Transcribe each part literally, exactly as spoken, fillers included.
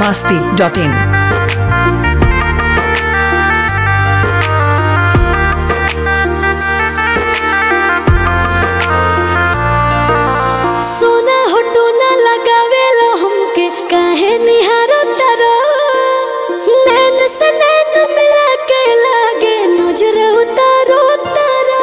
masti dot in. सोना होटो ना लगावेलो हमके काहे निहारो तारो नैन से नैन मिला के लागे नजर उतारो तारो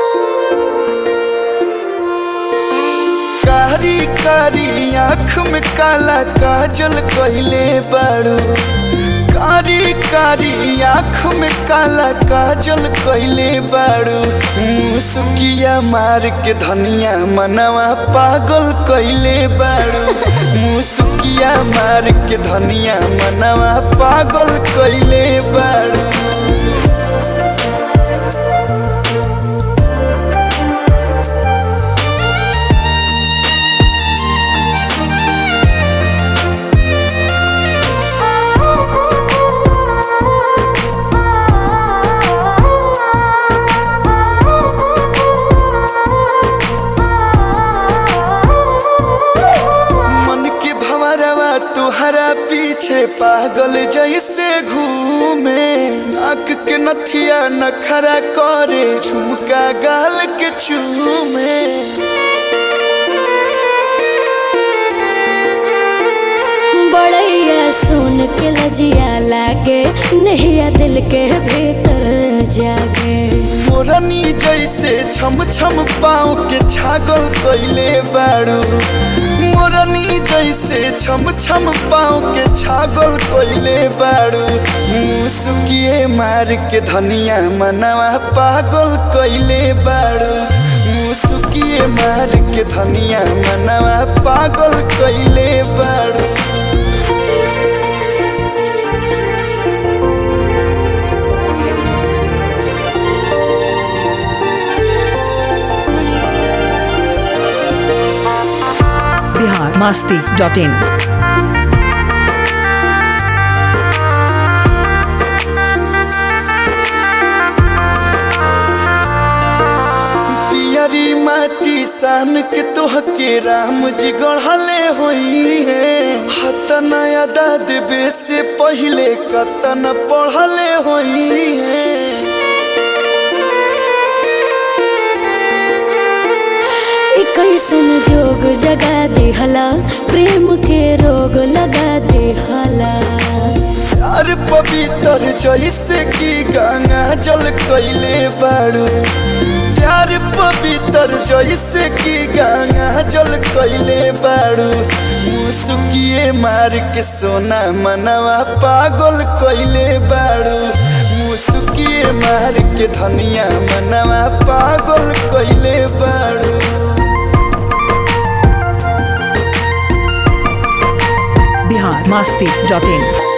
कारी कारी आँख में काला काजल कइले बाड़ू कारी कारी आँख में काला काजल कइले बाड़ू मुसुकिया मार के धनिया मनवा पागल कइले बाड़ू मुसुकिया मार के धनिया मनवा पागल कइले बाड़ू। तुहरा पीछे पागल जैसे घूमे नाक के नथिया नखरा करे झुमका गाल के चूमे बड़ैया सुन के लजिया लागे नहिया दिल के भीतर जागे मोरनी जैसे छम छम पाँव के छागल कइले बाड़ू मोरनी जैसे छम छम पाँव के छागल कइले बाड़ू मुसुकिए मार के धनिया मनवा पागल कइले बाड़ू मुसुकिए मार के धनिया मनवा पागल कइले बाड़ू। Bihar masti dot in. पियरी माटी सान के तोहके राम जी गढ़ले होई है हतना अदा देवे से पहले कतन पढ़ले होई है कैसन जोग जगा दिहला प्रेम के रोग लगा दिहला यार पवित्र जैसे की गंगा जल कइले बाड़ू प्यार पवित्र जैसे की गंगा जल कइले बाड़ू मुसुकिए मार के सोना मनवा पागल कइले बाड़ू मुसुकिए मार के धनिया मनवा पागल कइले बाड़ू। Bihar masti dot in.